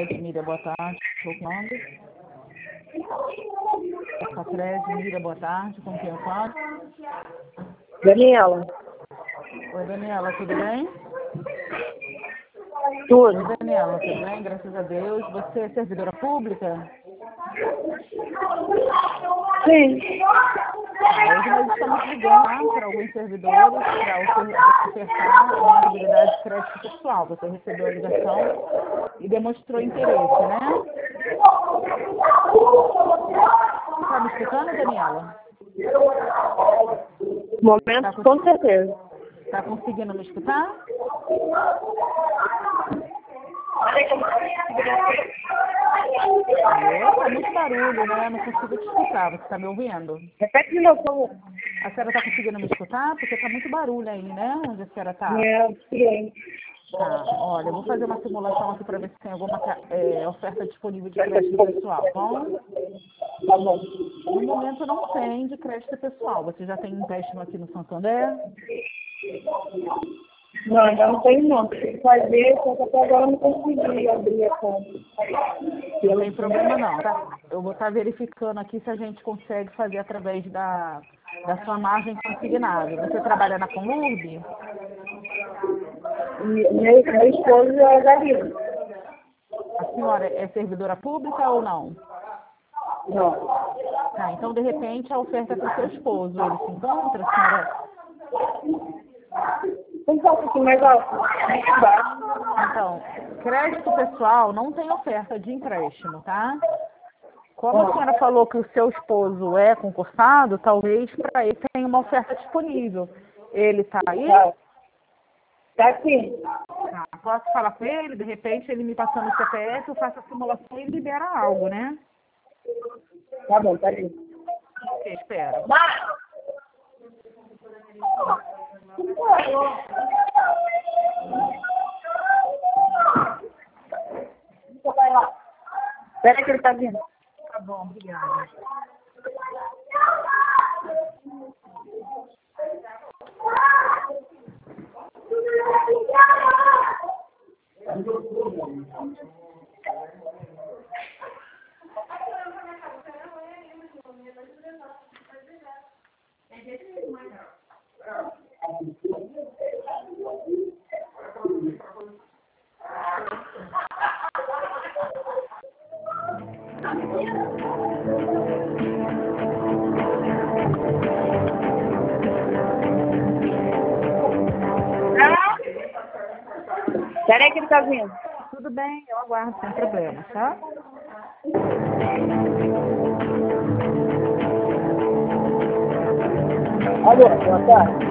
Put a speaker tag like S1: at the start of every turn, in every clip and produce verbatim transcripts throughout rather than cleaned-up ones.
S1: Cacrede, Mira, boa tarde. Voltando. Cacrede, Mira, boa tarde. Com quem eu falo?
S2: Daniela.
S1: Oi, Daniela, tudo bem?
S2: Tudo.
S1: Oi, Daniela, tudo bem? Graças a Deus. Você é servidora pública?
S2: Sim.
S1: Tá, hoje nós estamos ligando tá, para alguns servidores para ofertar uma habilidade de crédito pessoal. Você recebeu a ligação e demonstrou interesse, né? Está me escutando, Daniela?
S2: Momento,
S1: Tá com...
S2: com certeza.
S1: Está conseguindo me escutar? Alô? Tá muito barulho, né? Não consigo te escutar. Você está me ouvindo?
S2: Repete de novo, por favor.
S1: A senhora está conseguindo me escutar? Porque tá muito barulho aí, né? Onde a senhora está?
S2: É o seguinte.
S1: Tá, olha, eu vou fazer uma simulação aqui para ver se tem alguma é, oferta disponível de crédito pessoal, bom?
S2: Tá bom.
S1: No momento não tem de crédito pessoal. Você já tem empréstimo aqui no Santander?
S2: Não, ainda não tenho não. Tem que fazer, só que até agora eu não consegui abrir a conta.
S1: Não tem problema não, tá? Eu vou estar verificando aqui se a gente consegue fazer através da, da sua margem consignada. Você trabalha na Conlurb?
S2: E meu, meu esposo é garido.
S1: A senhora é servidora pública ou não?
S2: Não.
S1: Tá, então de repente a oferta é para o seu esposo. Ele se encontra, a senhora?
S2: Tem que falar um pouquinho mais alto.
S1: Então, crédito pessoal não tem oferta de empréstimo, tá? Como a senhora falou que o seu esposo é concursado, talvez para ele tenha uma oferta disponível. Ele está aí?
S2: Tá. Tá aqui.
S1: Tá, posso falar com ele? De repente ele me passando o C P F, eu faço a simulação e libera algo, né?
S2: Tá bom, tá aí.
S1: Ok, espera.
S2: Espera que ele tá vindo.
S1: Tá bom, obrigada.
S2: Espera aí que ele tá vindo.
S1: Tudo bem, eu aguardo sem problema, tá?
S2: Alô, boa tarde.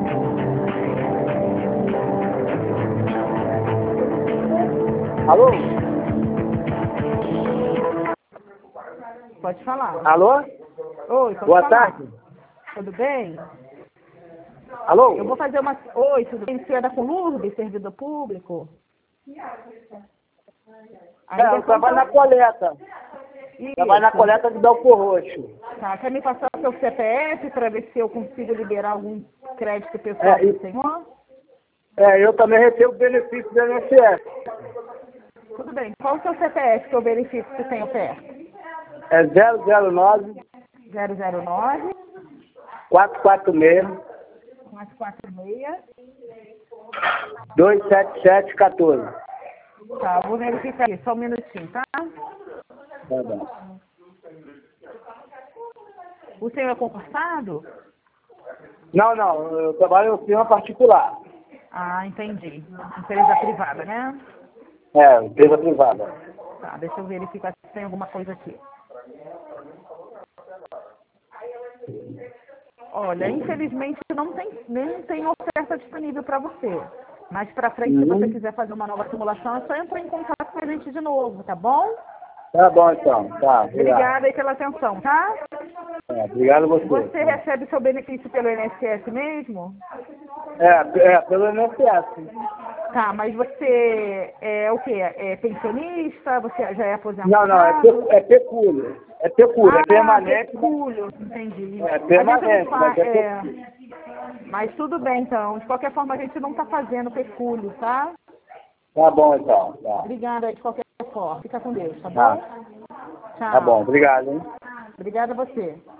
S2: Alô?
S1: Pode falar.
S2: Alô?
S1: Oi, pode
S2: Boa
S1: falar.
S2: tarde.
S1: Tudo bem?
S2: Alô?
S1: Eu vou fazer uma... Oi, tudo bem? Você é da Conlurb, servidor público? A
S2: É, eu
S1: ligação
S2: trabalho
S1: tá-
S2: na coleta.
S1: Isso.
S2: Trabalho na coleta de Belfor Roxo.
S1: Tá, quer me passar o seu C P F para ver se eu consigo liberar algum crédito pessoal
S2: É,
S1: para
S2: e-
S1: o senhor?
S2: É, eu também recebo benefício do I N S S.
S1: Tudo bem. Qual o seu C P F que eu verifico se tem oferta?
S2: É zero zero nove,
S1: zero zero nove,
S2: quatro quatro seis,
S1: quatro quatro seis.
S2: dois sete sete, um quatro.
S1: Tá, vou verificar aqui, só um minutinho, tá?
S2: Tá bom.
S1: O senhor é concursado?
S2: Não, não, eu trabalho em firma particular.
S1: Ah, entendi. Empresa privada, né?
S2: É, empresa privada.
S1: Tá, deixa eu verificar se tem alguma coisa aqui. Olha, infelizmente não tem, nem tem oferta disponível para você. Mais para frente, se você
S2: Uhum.
S1: quiser fazer uma nova simulação, é só entrar em contato com a gente de novo, tá bom?
S2: Tá bom, então. Tá, obrigado.
S1: Obrigada aí pela atenção, tá?
S2: É, obrigado a você.
S1: Você recebe seu benefício pelo I N S S mesmo?
S2: É, é, pelo I N S S.
S1: Tá, mas você é o quê? É pensionista? Você já é aposentado?
S2: Não, não, é, pe- é pecúlio. É pecúlio, é
S1: Ah,
S2: permanente.
S1: pecúlio, entendi.
S2: É
S1: A gente
S2: permanente,
S1: não
S2: mas
S1: fa-
S2: é
S1: é, mas tudo bem, então. De qualquer forma, a gente não está fazendo pecúlio, tá?
S2: Tá bom, então. Tá.
S1: Obrigada aí de qualquer forte. Fica com Deus, tá bom?
S3: Tá.
S1: Tchau.
S3: Tá bom, obrigado, hein?
S1: Obrigada a você.